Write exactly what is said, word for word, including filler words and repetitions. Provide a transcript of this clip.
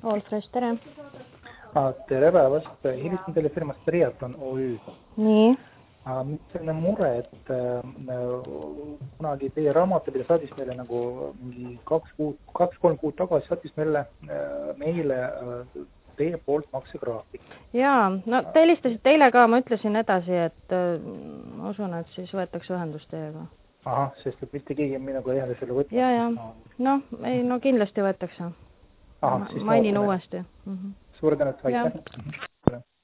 Allfresh, tere! Tere päevast! Helistan teile firmast Triathlon Oy. Nii. Mis selline mure, et kunagi teie raamatupidi saatis meile nagu kaks kuud, kaks kolm kuud tagasi saatis meile, meile teie poolt maksegraafik. Jaa, no te helistasite eile ka, ma ütlesin edasi, et ma usun, et siis võetakse ühendust teiega. Aha, sest et mitte keegi nagu ei jääda selle võtma. Jaa, jaa. No, ei, no kindlasti võetakse. Aha, siis mainin uuesti. Suur tänu, aitäh.